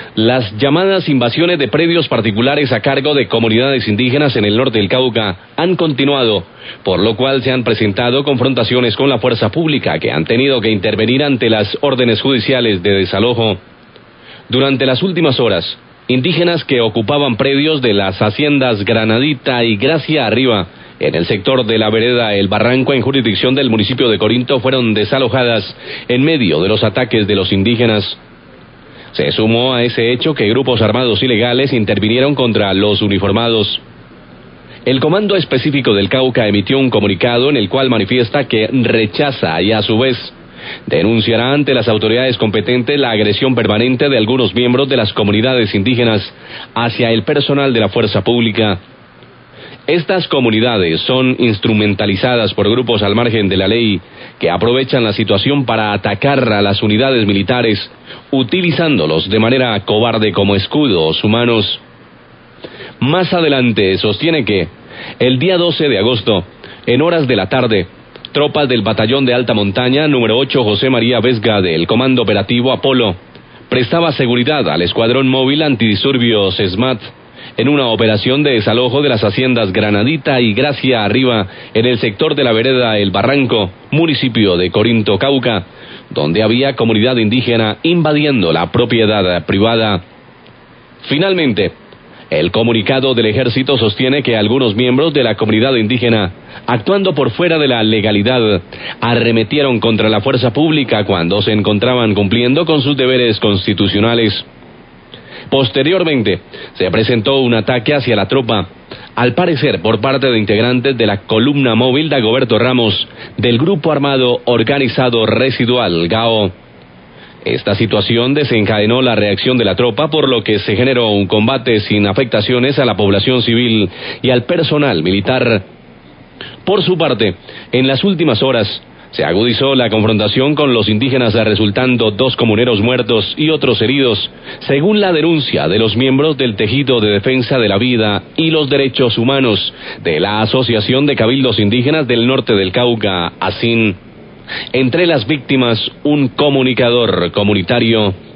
Las llamadas invasiones de predios particulares a cargo de comunidades indígenas en el norte del Cauca han continuado, por lo cual se han presentado confrontaciones con la fuerza pública que han tenido que intervenir ante las órdenes judiciales de desalojo. Durante las últimas horas, indígenas que ocupaban predios de las haciendas Granadita y Gracia Arriba, en el sector de la vereda El Barranco, en jurisdicción del municipio de Corinto, fueron desalojadas en medio de los ataques de los indígenas. Se sumó a ese hecho que grupos armados ilegales intervinieron contra los uniformados. El Comando Específico del Cauca emitió un comunicado en el cual manifiesta que rechaza y a su vez denunciará ante las autoridades competentes la agresión permanente de algunos miembros de las comunidades indígenas hacia el personal de la fuerza pública. Estas comunidades son instrumentalizadas por grupos al margen de la ley que aprovechan la situación para atacar a las unidades militares, utilizándolos de manera cobarde como escudos humanos. Más adelante sostiene que el día 12 de agosto, en horas de la tarde, tropas del Batallón de Alta Montaña número 8 José María Vesga del Comando Operativo Apolo prestaba seguridad al Escuadrón Móvil Antidisturbios SMAT en una operación de desalojo de las haciendas Granadita y Gracia Arriba en el sector de la vereda El Barranco, municipio de Corinto, Cauca, donde había comunidad indígena invadiendo la propiedad privada. Finalmente, el comunicado del ejército sostiene que algunos miembros de la comunidad indígena, actuando por fuera de la legalidad, arremetieron contra la fuerza pública cuando se encontraban cumpliendo con sus deberes constitucionales. Posteriormente, se presentó un ataque hacia la tropa, al parecer por parte de integrantes de la columna móvil Dagoberto Ramos, del Grupo Armado Organizado Residual, GAO. Esta situación desencadenó la reacción de la tropa, por lo que se generó un combate sin afectaciones a la población civil y al personal militar. Por su parte, en las últimas horas, se agudizó la confrontación con los indígenas, resultando 2 comuneros muertos y otros heridos, según la denuncia de los miembros del Tejido de Defensa de la Vida y los Derechos Humanos de la Asociación de Cabildos Indígenas del Norte del Cauca, ASIN. Entre las víctimas, un comunicador comunitario.